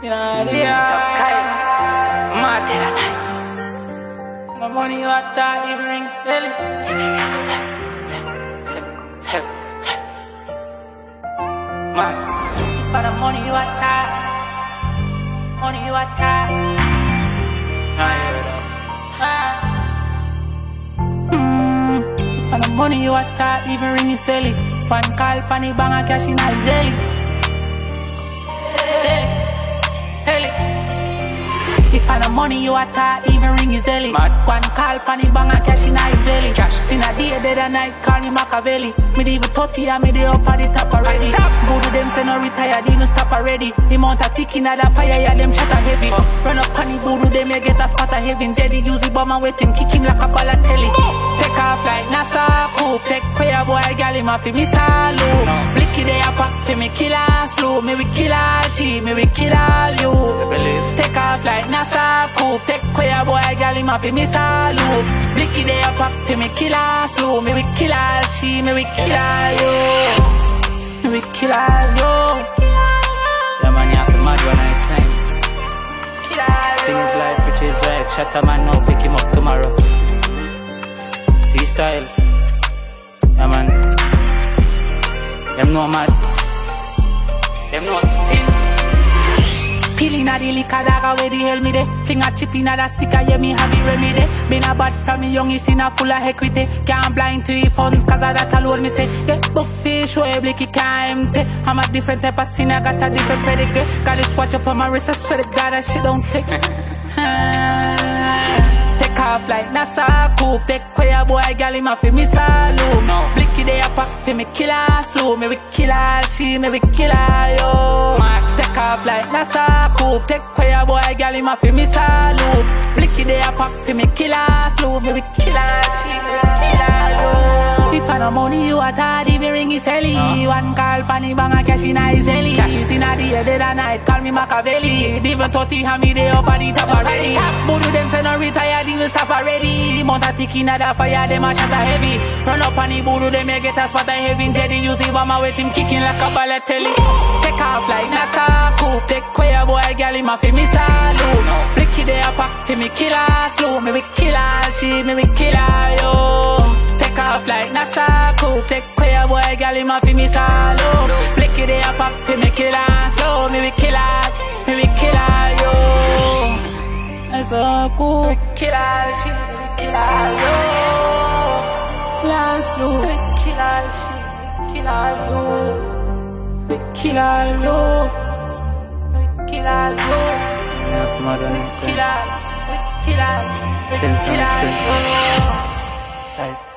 You know, mad night. The money you are thought, even ring silly. Mad. For the money you are thought, money you are thought. For the money you are thought, even ring silly. One call, panic, bang, and cash in a zelly. If I the money you attack, even ring is early. One call, panic, bang, and cash in a easily. Sin a day, dead and night, call me Machiavelli. Me the even 30, and me the up at the top already. Both them say no retired, even stop already. The amount of ticking at the fire, yeah, them shot a heavy. Run up panic, boodoo, them you get a spot of heaven. Jedi use the bomb and wait him, kick him like a ball of telly. Take off like NASA, coupe. Take queer boy, gal him off, me salute. Blicky they a pack, for me kill her slow. Me we kill her, she, me we kill her, you. Take off like NASA, coupe. Take queer boy, gal him off, me salute. Blicky they a pack, for me kill her slow. Me we kill her, she, me we kill her, you. Me we kill her, you. Yeah man, you have to mad when I climb. Sing his life, which is right. Shut a man now, pick him up tomorrow. See style, yeah man. Them no mad, them no sin. Peeling a the liquor dagger where the hell me de. Fling a chip in a the sticker, yeah me have it remedy. Been a bad from me young, is in a full of equity. Can't blind to the funds, cause of that alone me say. Get book fish, show a blicky can't empty. I'm a different type of sin, I got a different pedigree. Got this watch up on my wrist, I swear to God that shit don't take. Off like NASA, coupe. Take queer boy, gal him off, me salute. Blicky they a pack, for me kill her slow. Me we kill her, she, me we kill her, yo. Take off like NASA, coupe. Take queer boy, gal him off, me salute. Blicky they a pack, for me kill her slow. Me we kill her, she, me we kill her, yo. If I no money you a thought, even ring is helly. One call, panic, bang, and cash in a zelly. In a day, dead and night, call me Machiavelli. Even 30, have me there up at the top already. Boodoo them say no retired, even stop already. The amount of ticking at the fire, them a shot a heavy. Run up on the boodoo, them you get a spot of heavy. Jedi use the bomb, with him kicking like a ball of telly. Take off like NASA, coupe. Take queer boy, gal him off, me salute. Blicky they a pack, for me kill her slow. Me we kill her, she, me we kill her, yo. Take off like NASA, coupe. Take queer boy, gal him off, me salute. Blicky they a pack, for me kill her slow. Me we kill her, me we kill her, yo. That's a cool kill her, she, we kill her, yo. Last loop, we kill her, she, we kill her, yo. We kill her, yo. We kill her, yo. Enough mother, we kill her, we kill her, we kill her, yo.